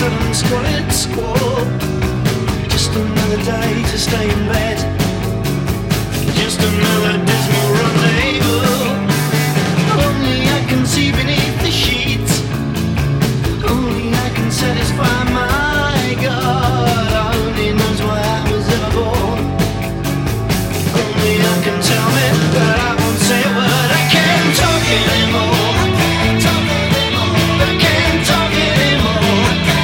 sudden squalid squall. Just another day to stay in bed. Just another dismal rendezvous. Only I can see beneath the sheets. Only I can satisfy